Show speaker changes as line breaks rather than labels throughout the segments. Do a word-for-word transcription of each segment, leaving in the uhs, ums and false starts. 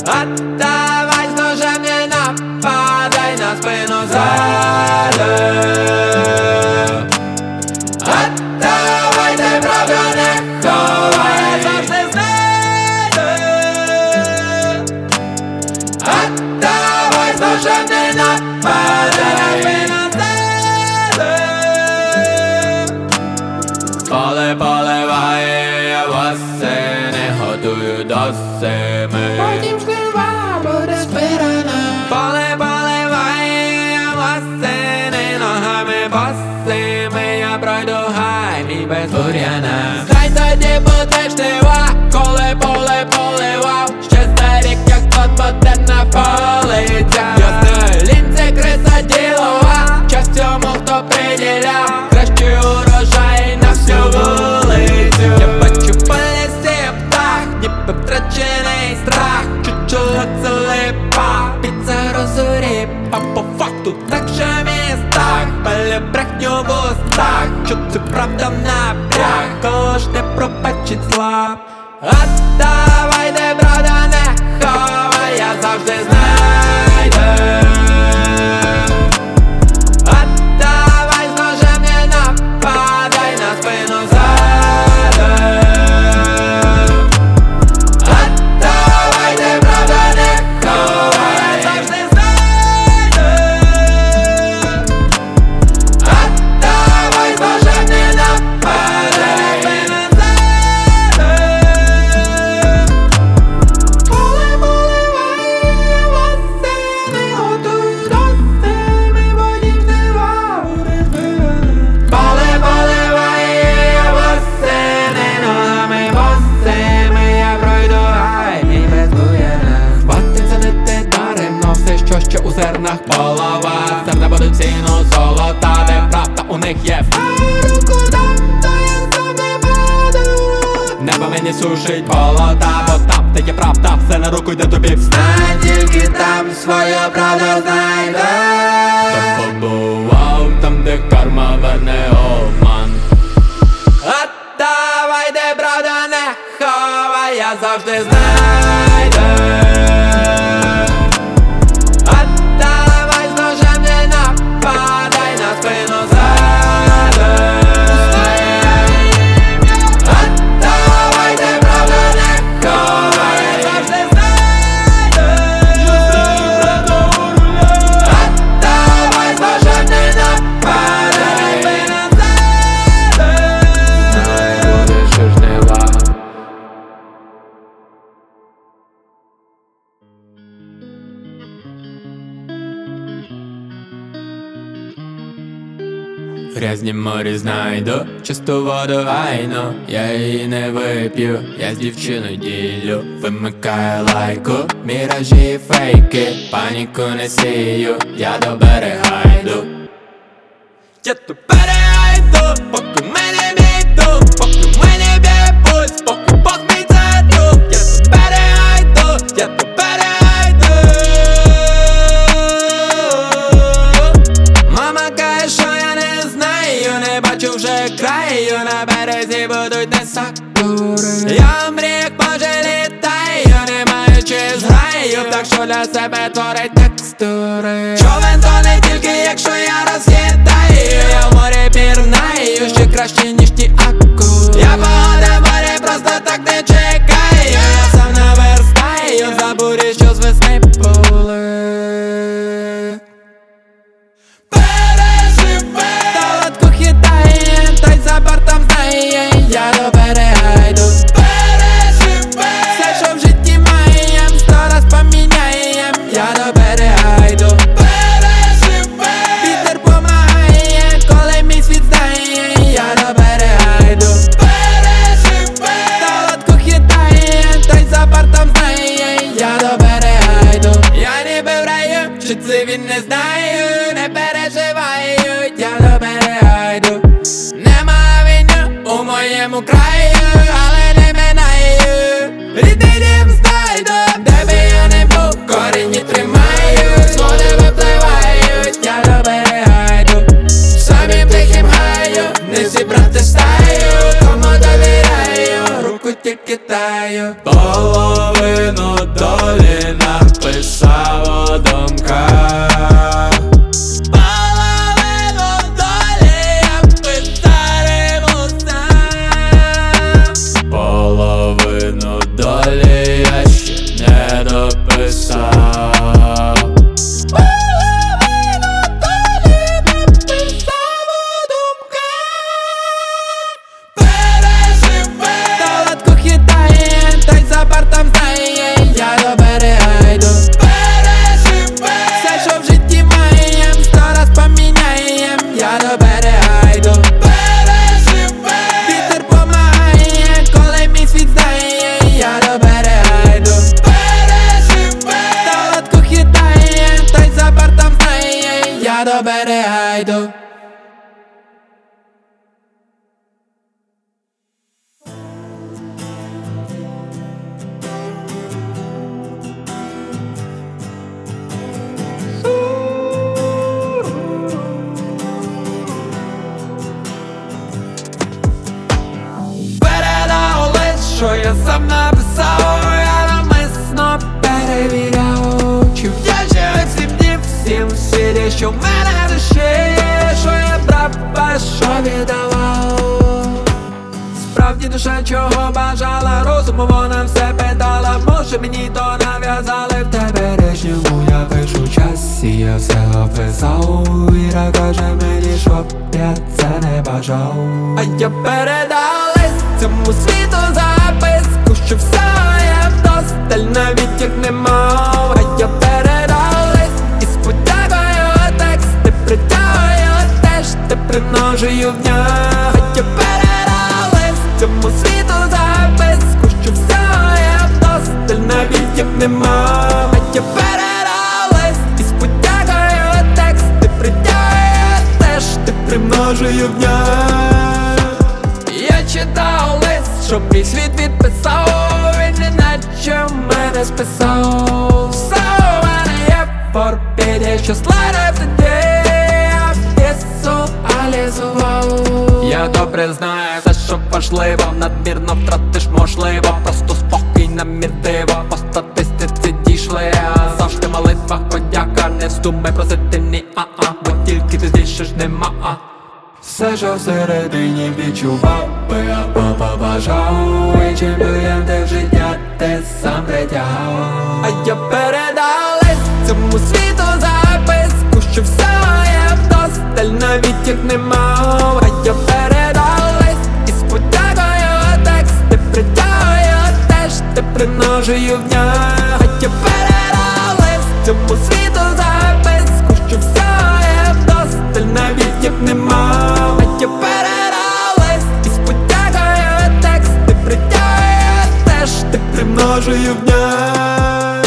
Отдавай с ножем, не нападай на спину сзади. Отдавай, ти правду не ховай, я завжди знайду. Отдавай с ножем, не нападай на спину сзади. Поле поливає, я восени готую до зими.
Потім жнива буде збирана.
Поле поливає, я восени ногами босими. Я пройду гай, мій без бур'яна. Знай тоді будеш жнива, коли поле поливав. Ще старік, як тот модерна полиця. Ясна лінь, це криса ділова. Час цьому, хто приділяв кращий урожай на всю вулицю. Я бачу по лісі птах, ніби втрачений страх. Чучело це липа, під загрозу ріпа. По факту так же містах, пале брехню в устах. Що це правда напряг, кого ж не пробачить зла. Отдавай, де правда не ховай, я завжди знайду. Отдавай з ножем, не нападай на спину ззади. Отдавай, де правда не ховай, я завжди знайду. Отдавай з ножем, не нападай на спину ззади. Поле поливає, восени готую до зими. Потім жнива буде збирана. Поле поливає, восени ногами босими. Я пройду гай, мій без бур'яна. Хватиться не те даремно, все що ще у зернах полова. Зерна будуть ціну золота, де правда у них є. А руку дам, то я сам не паду. Небо мені сушить болота, бо там, де є правда, все на руку йде тобі. Знай, тільки там свою правду знайду. Хто побував там, де карма верне обман. Отдавай, де правда не ховай, я завжди знайду. Отдавай з ножем, не нападай на спину ззади. Отдавай, де правда не ховай, я завжди знайду. Отдавай з ножем, не нападай на спину ззади. Знай, будеш у жнива. В грязнім морі знайду чисту воду гайну. Я її не вип'ю, я з дівчиною ділю. Вимикаю лайку, міражі і фейки. Паніку не сію, я до берега йду. Я до берега йду, поки мене бійду, поки мене б'є пульс, поки Бог мій це друг. Я до берега йду, я до берега йду. Мама каже, що я не знаю, не бачу вже краю. На березі будуть не сакури. Я мрію, як може літаю, не маючи зграю. Так що для себе творить текстури. Човен то не тільки, якщо я розхитаю. Я в морі пірнаю, ще краще, ніж ті акури. Я погода в морі просто так не чекаю. Я сам наверстаю за бурі, що з весни були. Талатку хитає, та й за бортом знає. Я до берега йду. Все, що в житті маєм, сто раз поміняєм. Я до берега йду. Вітер помагає, коли мій світ знає. Я до берега йду. Талатку хитає, та й за бортом знає. Я до берега йду. Я ніби в раю, чи це він не знаю. Не переживаю, я до берега йду. Нема війни у моєму краю, але не минаю. Рідний дім знайду, де би я не був, корінні тримаю. З води випливають, я до берега йду. Самі тихим гаю, не зібрати стаю. Кому довіряю, руку тільки таю. Половину долі я до берега йду. Передав лист, що я сам написав, я намисно перевіряв, чи вдячний всім днів, всім у світі, що в мене в душі, що я брав, а що віддавав. Справді душа чого бажала, розуму вона все питала, може мені то нав'язали, в теперішньому я пишу часі, я все описав. Віра каже мені, щоб я це не бажав. А я передав лист цьому світу записку, що все є вдосталь, навіть як не мав. А я передав лист і сподякую тексти, притягую теж, те примножую в нях. А я передав лист цьому світу записку, що все є вдосталь, навіть як не мав. А я передав лист і сподякую тексти, притягую теж, те примножую в нях. Я читав лист, що мій світ відписав, він неначе в мене списав. Все у мене є в порпіді, що слайдив тоді, я візуалізував. Я добре знаю все, що важливо, надмірно втратиш можливо, просто спокій намірливо, по статистиці дійшли, а завжди в молитвах подяка, не вздумай просити ні а-а, бо тільки ти здійсниш нема а. Все, що всередині відчував би або побажав, і чим людям те в життя ти сам притягав. А я передав лист цьому світу записку, що все є вдосталь, навіть як не мав. А я передав лист і сподякую тексти, притягую теж, те примножую в нях. А я передав лист цьому світу записку, що все є вдосталь, навіть як не мав. А я передав лист і сподякую тексти, притягую теж, те примножую в нях.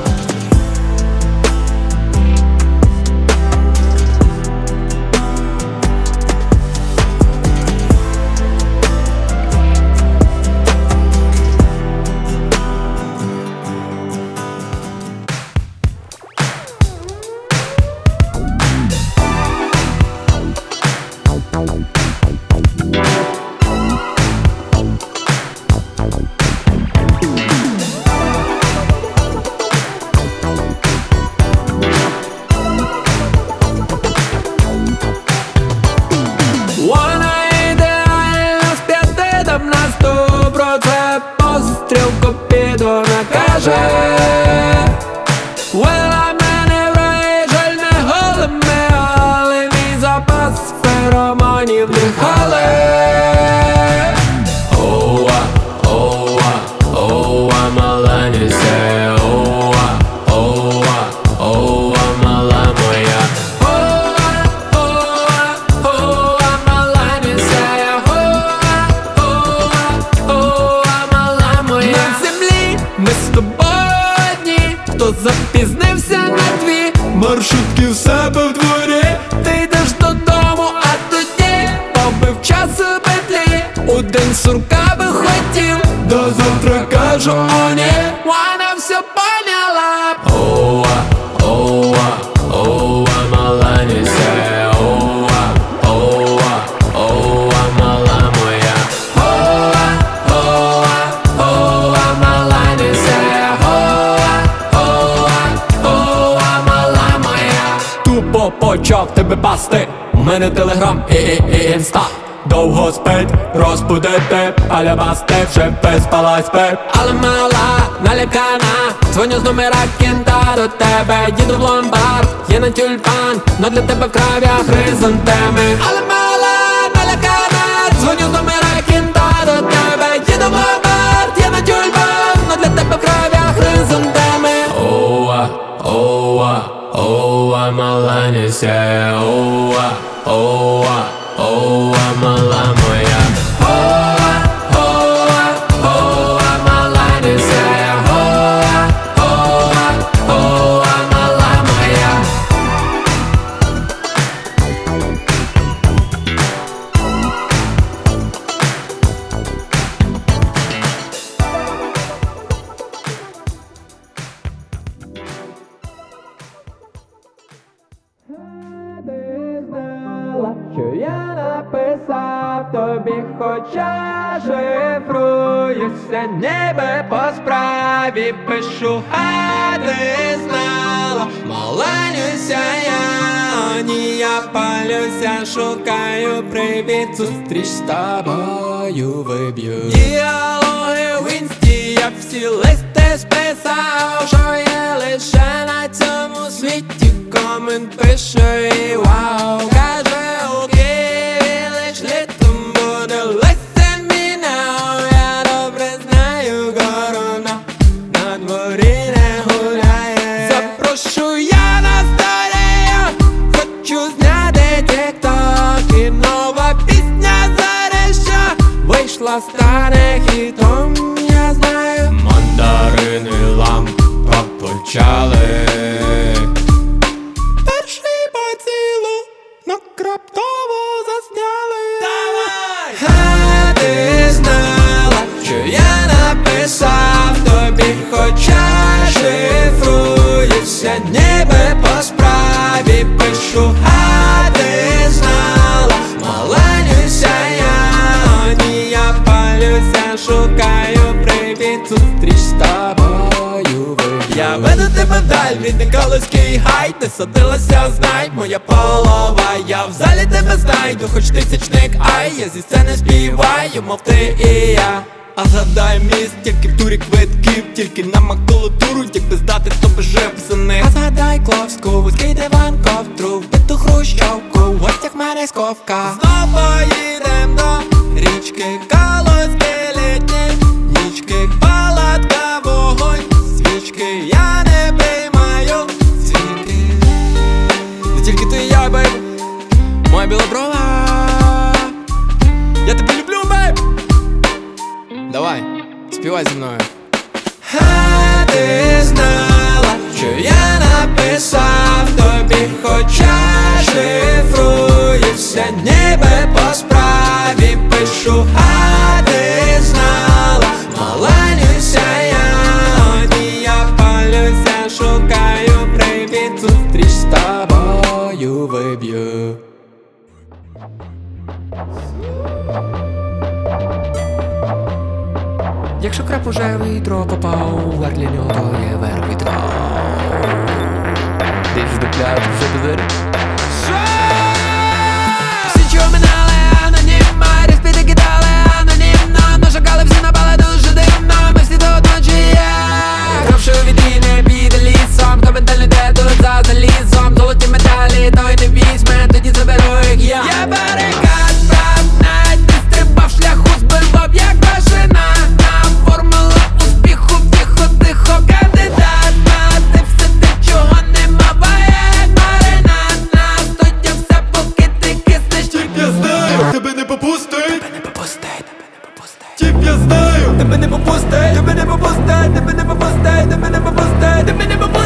Вона ідеальна з п'яти там на сто, про це постріл Купідона каже. Вела мене в рай, жаль не голими, але мій запас феромонів дихали. Оуа, оуа, оуа, маланісе, оуа, оуа, оуа, мала моя. Хто запізнився на дві маршрутки в себе в дворі, ти йдеш додому, а тоді побив час у петлі. У день сурка би хотів, до завтра кажу о ні. Вона все поняла. Оуа, оуа, оуа, маланісе, оуа, оуа, оуа, мала моя. Оуа, оуа, оуа, маланісе, тупо почав тебе пасти. У мене телеграм і, і, і інста. Довго спить, розбудити, аля басти, вже виспалась би. Але мала, налякана, дзвоню з номера кінта до тебе. Їду в ломбард, є на тюльпан, но для тебе в кров'ях хризантеми. Але мала, налякана, дзвоню з номера кінта до тебе. Їду в ломбард, є на тюльпан, но для тебе в кров'ях хризантеми. Оуа, оуа, оуа, маланісе, оуа, оуа, оуа, мала моя. Оуа, оуа, оуа, маланісе, оуа, оуа, оуа, мала моя. написав тобі, хоча шифруюся, ніби по справі пишу, а ти знала, маленюся я, ні, я палюся, шукаю привіт, зустріч з тобою виб'ю. Діалоги в інсті, я всі листи списав, що є лише на цьому світі, комент пише і вау, каже у Києві лиш літом буде listen me now. Я добре знаю, корона на дворі не гуляє. Запрошую я на сторію, хочу зняти тік-ток, і нова пісня зареща вийшла, стане хітом, я знаю. Мандарини лампа почали. Перший поцілунок раптово засняли. Давай! А ти знала, що я написав тобі, хоча шифруюся, ніби по справі пишу, а ти знала, маленюся я, ні, я палюся, шукаю привіт, зустріч з тобою виб'ю. Я веду тебе вдаль, від Николаївський гай, ти садилася, знай, моя полова, я в залі тебе знайду, хоч тисячник, ай, я зі сцени співаю, мов ти і я. А згадай міст, тільки в турі квитків, тільки на макулатуру, якби здати, то би вже писаних. А згадай Кловську, вузький диван, ковтру, вбиту хрущовку, в гостях мене сковка. Знов поїдем до річки, Калузькі літні нічки, палатка, вогонь, свічки, я не приймаю свідки. Не тільки ти і я, бейб, моя білоброва, я тебе люблю, бейб. Давай, співай зі мною. А ти знала, що я написав тобі, хоча шифруюся, ніби по справі пишу, а ти знала, маленюся я, ні, я палюся, шукаю привіт, зустріч з тобою виб'ю. Якщо крап уже в відро попав, вар для нього то є верх відро. Ти ж дупля, ти вже безвір. Всі чого минали анонімно, респіти кидали анонімно, нашукали всі напали дуже дивно, ми всі до одночі є. Кровши у вітріни піде лісом, коменталь не йде тут за залізом, золоті медалі той не візьме, тоді заберу їх я. Я барикад прав, навіть не стрибав, шляху збивав, як машина. Формула успіху, тихо, тихо, кандидат на ти все те, чого нема, як маринад на студя все, поки ти киснеш.
Тіп я знаю, тебе не попустить,
Тебе не попустить, тебе не попустить.
тіп я знаю,
Тебе не попустить, тебе не попустить, тебе не попустить, тебе не попустить, тебе не попустить.